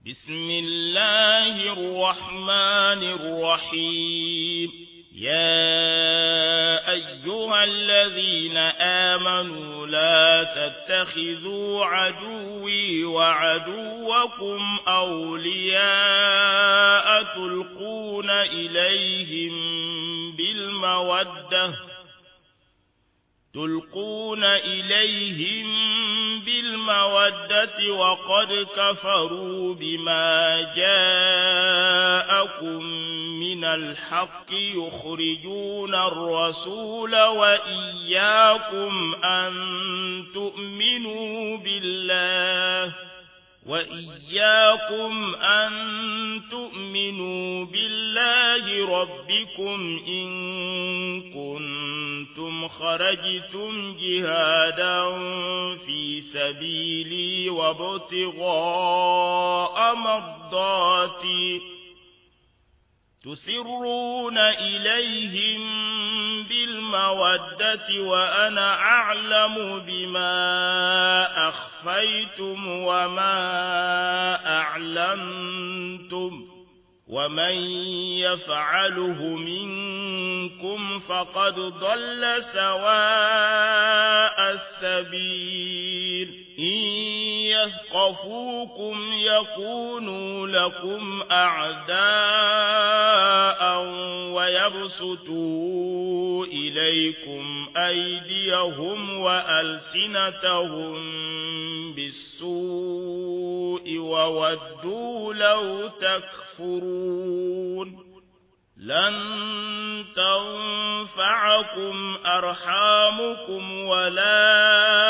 بسم الله الرحمن الرحيم يا أيها الذين آمنوا لا تتخذوا عدوي وعدوكم أولياء تلقون إليهم بالمودة وقد كفروا بما جاءكم من الحق يخرجون الرسول وإياكم أن تؤمنوا بالله ربكم إن كنتم خرجتم جهادا في سبيلي وابتغاء مرضاتي تسرون إليهم بالمودة وأنا أعلم بما أخفيتم وما أعلنتم ومن يفعله منكم فقد ضل سواء السبيل إن يثقفوكم يكونوا لكم أعداء ويبسطوا إليكم أيديهم وألسنتهم بالسوء وودوا لو تكفرون لن تنفعكم أرحامكم ولا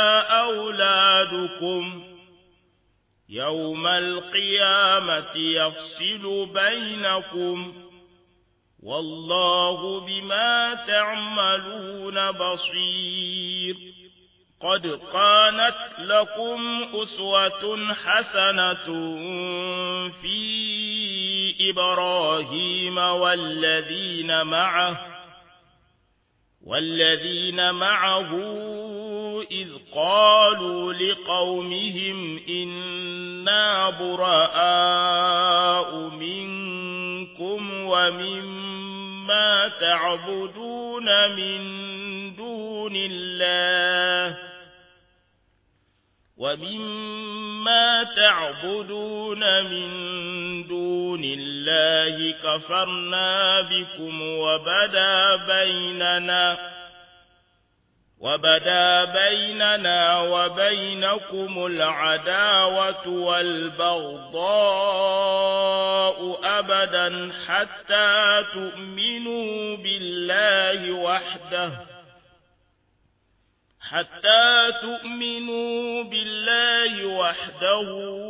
أولادكم يوم القيامة يفصل بينكم والله بما تعملون بصير قد كانت لكم أسوة حسنة في إبراهيم والذين معه إذ قالوا لقومهم إنا براء منكم ومما تعبدون من دون الله كفرنا بكم وبدا بيننا وبينكم العداوة والبغضاء أبدا حتى تؤمنوا بالله وحده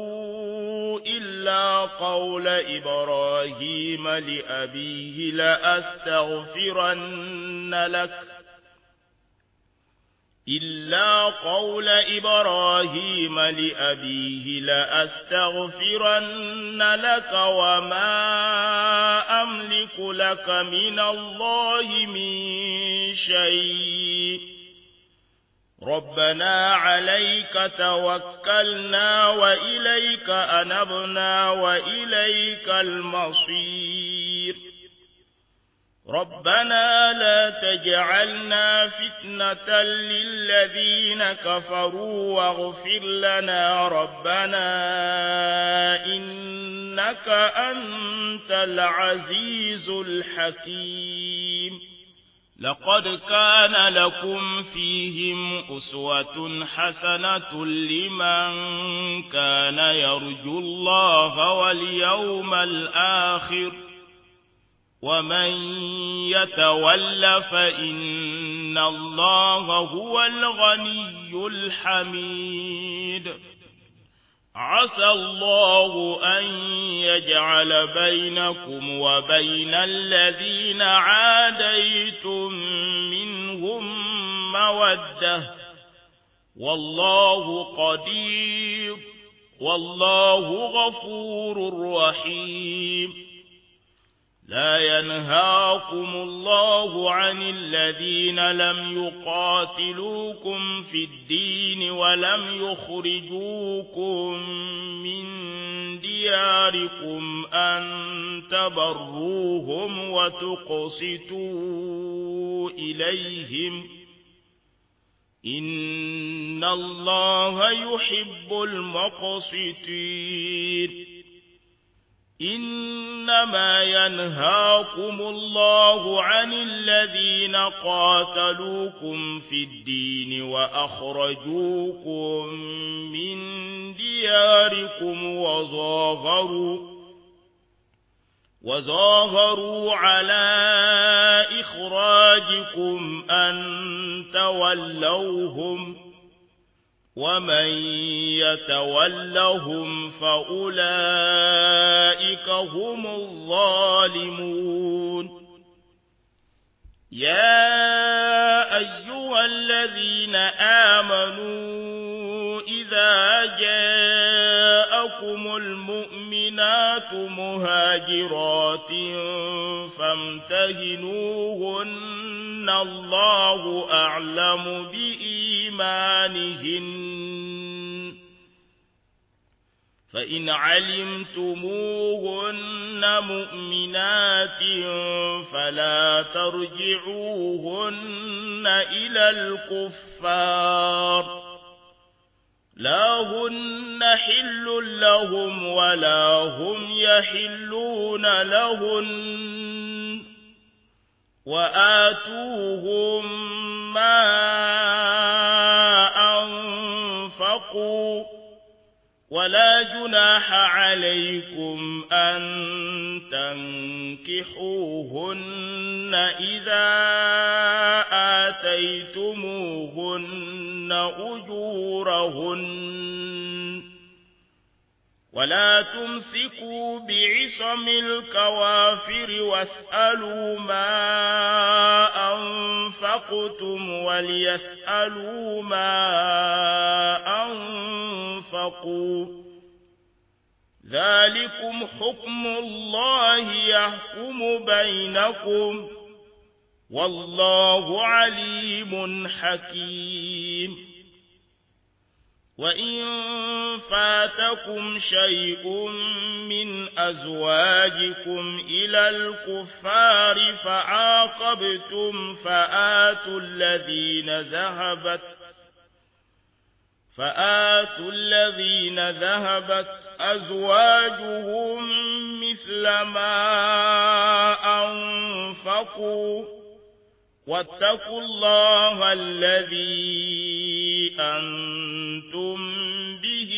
إلا قول إبراهيم لأبيه لأستغفرن لك وما أملك لك من الله من شيء ربنا عليك توكلنا وإليك أنبنا وإليك المصير ربنا لا تجعلنا فتنة للذين كفروا واغفر لنا ربنا إنك أنت العزيز الحكيم لقد كان لكم فيهم أسوة حسنة لمن كان يرجو الله واليوم الآخر ومن يتول فإن الله هو الغني الحميد عسى الله أن يجعل بينكم وبين الذين عاديتم منهم مودة والله قدير والله غفور رحيم لا ينهاكم الله عن الذين لم يقاتلوكم في الدين ولم يخرجوكم من دياركم أن تبروهم وتقسطوا إليهم إن الله يحب المقسطين إنما ينهاكم الله عن الذين قاتلوكم في الدين وأخرجوكم من دياركم وظاهروا على إخراجكم أن تولوهم ومن يتولهم فأولئك هم الظالمون يا أيها الذين آمنوا إذا جاءكم المؤمنات مهاجرات فامتهنوهن الله أعلم بإيمانهن فإن علمتموهن مؤمنات فلا ترجعوهن إلى الكفار لا هن حل لهم ولا هم يحلون لهن وآتوهم ما أنفقوا ولا جناح عليكم أن تنكحوهن إذا آتيتموهن أجورهن ولا تمسكوا بعصم الكوافر واسألوا ما أنفقتم وليسألوا ما أنفقوا ذلكم حكم الله يحكم بينكم والله عليم حكيم وإن فاتكم شيء من أزواجكم إلى الكفار فعاقبتم فآتوا الذين ذهبت أزواجهم مثل ما أنفقوا واتقوا الله الذي أنتم به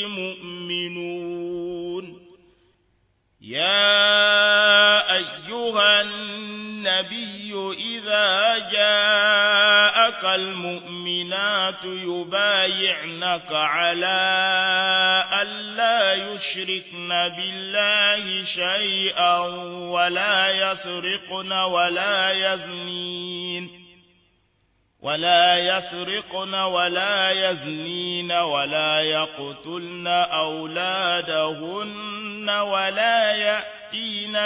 مؤمنون يا أيها النبي إذا جاءك المؤمنات يبايعنك على ألا يشركن بالله شيئا ولا يسرقن ولا يزنين ولا يقتلن أولادهن ولا يأتين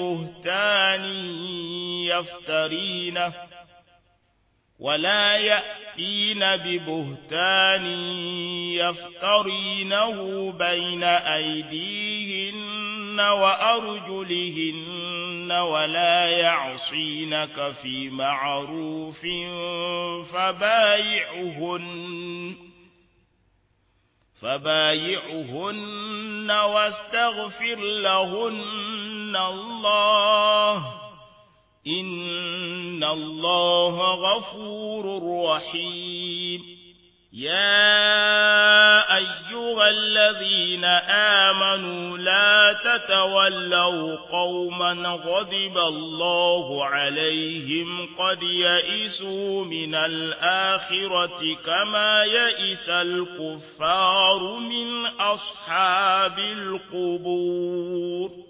ببهتان يفترينه بين أيديهن وأرجلهن ولا يعصينك في معروف فبايعهن واستغفر لهن الله إن الله غفور رحيم يا أيها الذين آمنوا لا تتولوا قوما غضب الله عليهم قد يئسوا من الآخرة كما يئس الكفار من أصحاب القبور